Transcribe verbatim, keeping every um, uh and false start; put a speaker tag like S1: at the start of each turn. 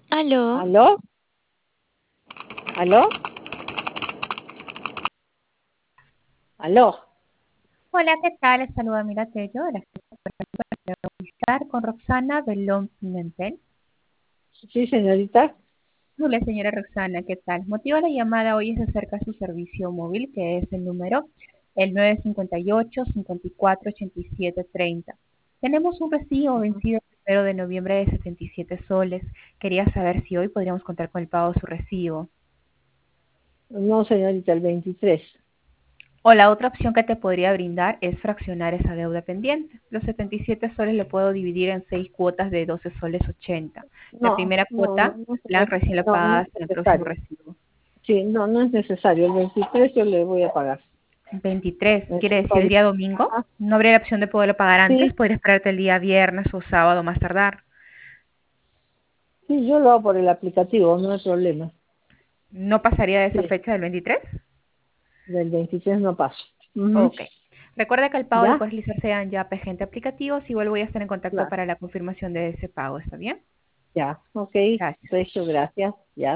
S1: Aló.
S2: ¿Aló? ¿Aló? ¿Aló?
S3: Hola, ¿qué tal? Les saluda Mira Tello de la estar con Roxana Belón Pimentel.
S2: Sí, señorita.
S3: Hola, señora Roxana, ¿qué tal? Motivo de la llamada hoy es acerca de su servicio móvil, que es el número el nueve cinco ocho, cinco cuatro, ocho siete tres cero. Tenemos un recibo vencido el primero de noviembre de setenta y siete soles. Quería saber si hoy podríamos contar con el pago de su recibo.
S2: No, señorita, el veintitrés.
S3: O la otra opción que te podría brindar es fraccionar esa deuda pendiente. Los setenta y siete soles lo puedo dividir en seis cuotas de doce soles ochenta. La
S2: No,
S3: primera
S2: no, no,
S3: cuota
S2: no,
S3: la
S2: señor-
S3: recién la
S2: no, no es
S3: pagas en el próximo
S2: necesario.
S3: recibo.
S2: Sí, no, no es necesario. El veintitrés yo le voy a pagar.
S3: veintitrés,
S2: Eh,
S3: quiere decir el
S2: sol-
S3: día domingo.
S2: Ajá.
S3: No habría la opción de poderlo pagar antes,
S2: Sí,
S3: podría esperarte el día viernes o sábado más tardar.
S2: sí, yo lo hago por el aplicativo, no hay problema.
S3: ¿No pasaría de esa
S2: Sí,
S3: fecha del veintitrés?
S2: del veintitrés no paso. Ujú.
S3: Ok. Recuerda que el pago lo
S2: ¿Ya?
S3: puedes realizar en ya Gente Aplicativos. Igual voy a estar en contacto
S2: Claro,
S3: para la confirmación de ese pago, ¿está bien?
S2: ya. Ok,
S3: Gracias.
S2: precio, gracias. Ya.